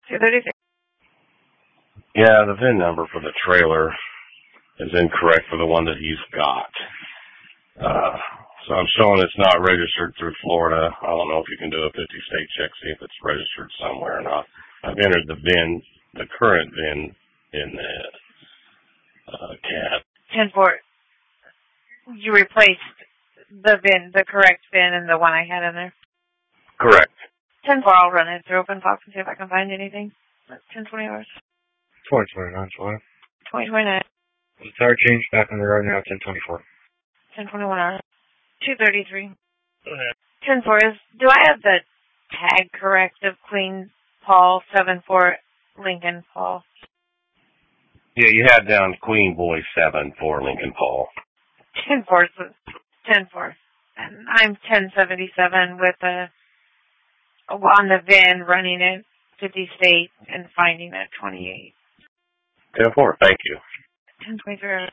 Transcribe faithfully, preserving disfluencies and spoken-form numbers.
two thirty-six. Yeah, the V I N number for the trailer is incorrect for the one that he's got. Uh, so I'm showing it's not registered through Florida. I don't know if you can do a fifty-state check, see if it's registered somewhere or not. I've entered the V I N, the current V I N, in the uh, C A T. ten four. You replaced the V I N, the correct V I N, and the one I had in there? Correct. ten four, I'll run it through OpenFox and see if I can find anything. ten twenty hours. twenty twenty-nine, July. twenty twenty-nine. The tire change back on the road now, ten twenty-four. ten twenty-one hours. two thirty-three. Go ahead. ten four is, do I have the tag correct of Queen Paul seven four Lincoln Paul? Yeah, you had down Queen Boy seven for Lincoln Paul. ten four. ten four. And I'm ten seventy-seven with a, on the V I N running it fifty state and finding it twenty-eight. ten four, thank you. ten twenty-three.